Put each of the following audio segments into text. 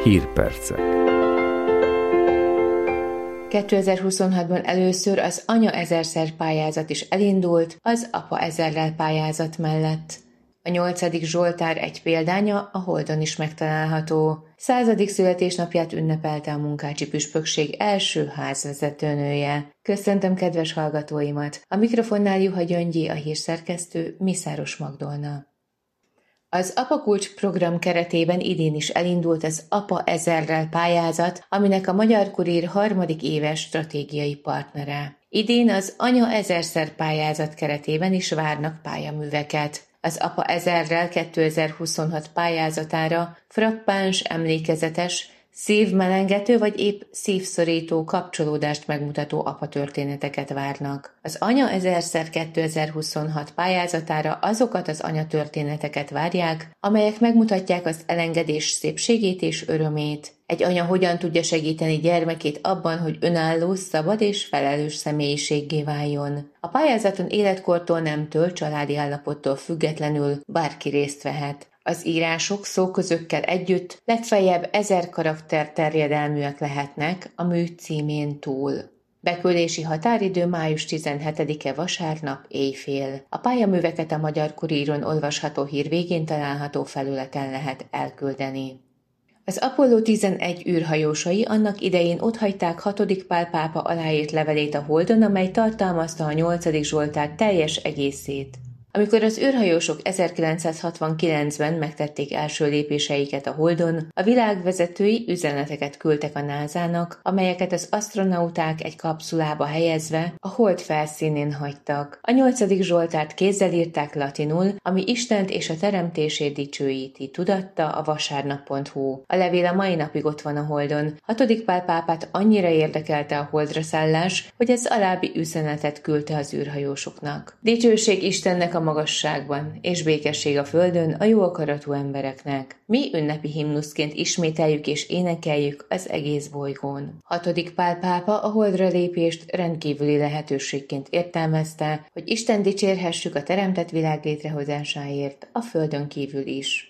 Hírpercek. 2026-ban először az Anya ezerszer pályázat is elindult az Apa ezerrel pályázat mellett. A 8. Zsoltár egy példánya a Holdon is megtalálható. 100. születésnapját ünnepelte a Munkácsi Püspökség első házvezetőnője. Köszöntöm kedves hallgatóimat! A mikrofonnál Juha Gyöngyi, a hírszerkesztő, Mészáros Magdolna. Az Apa Kulcs program keretében idén is elindult az Apa ezerrel pályázat, aminek a Magyar Kurír harmadik éves stratégiai partnere. Idén az Anya ezerszer pályázat keretében is várnak pályaműveket. Az Apa ezerrel 2026 pályázatára frappáns, emlékezetes, szívmelengető vagy épp szívszorító kapcsolódást megmutató apatörténeteket várnak. Az Anya ezerszer 2026 pályázatára azokat az anyatörténeteket várják, amelyek megmutatják az elengedés szépségét és örömét. Egy anya hogyan tudja segíteni gyermekét abban, hogy önálló, szabad és felelős személyiséggé váljon. A pályázaton életkortól, nemtől, családi állapottól függetlenül bárki részt vehet. Az írások szóközökkel együtt legfeljebb 1000 karakter terjedelműek lehetnek a mű címén túl. Beküldési határidő május 17-e vasárnap éjfél. A pályaműveket a Magyar Kuríron olvasható hír végén található felületen lehet elküldeni. Az Apollo 11 űrhajósai annak idején otthagyták 6. Pál pápa aláírt levelét a Holdon, amely tartalmazta a 8. Zsoltár teljes egészét. Amikor az űrhajósok 1969-ben megtették első lépéseiket a Holdon, a világ vezetői üzeneteket küldtek a NASA-nak, amelyeket az asztronauták egy kapszulába helyezve a Hold felszínén hagytak. A 8. Zsoltárt kézzel írták latinul, ami Istent és a teremtését dicsőíti, tudatta a vasárnap.hu. A levél a mai napig ott van a Holdon. 6. Pál pápát annyira érdekelte a Holdra szállás, hogy az alábbi üzenetet küldte az űrhajósoknak. Dicsőség Istennek a magasságban, és békesség a földön a jó akaratú embereknek. Mi ünnepi himnuszként ismételjük és énekeljük az egész bolygón. 6. Pál pápa a Holdra lépést rendkívüli lehetőségként értelmezte, hogy Isten dicsérhessük a teremtett világ létrehozásáért a földön kívül is.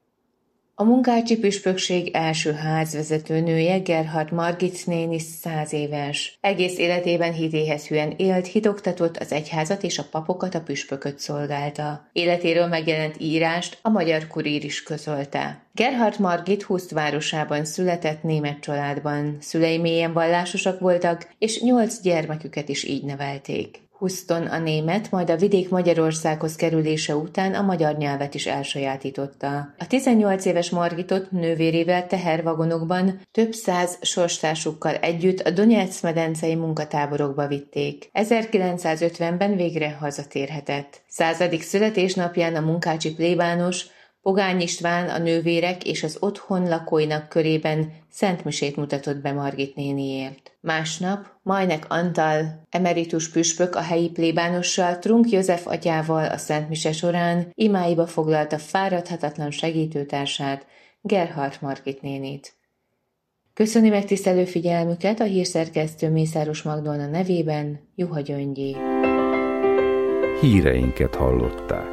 A Munkácsi Püspökség első házvezetőnője, Gerhard Margit néni 100 éves. Egész életében hitéhez hűen élt, hitoktatott, az egyházat és a papokat, a püspököt szolgálta. Életéről megjelent írást a Magyar Kurír is közölte. Gerhard Margit Huszt városában született német családban. Szülei mélyen vallásosak voltak, és 8 gyermeküket is így nevelték. Huszton a német, majd a vidék Magyarországhoz kerülése után a magyar nyelvet is elsajátította. A 18 éves Margitot nővérével tehervagonokban több 100 sorstársukkal együtt a Donetsz-medencei munkatáborokba vitték. 1950-ben végre hazatérhetett. 100. születésnapján a munkácsi plébános Pogány István a nővérek és az otthon lakóinak körében szentmisét mutatott be Margit néniért. Másnap Majnek Antal emeritus püspök a helyi plébánossal, Trunk József atyával a szentmise során imáiba foglalta fáradhatatlan segítőtársát, Gerhard Margit nénit. Köszöni megtisztelő figyelmüket a hírszerkesztő Mészáros Magdolna nevében, Juha Gyöngyi. Híreinket hallották.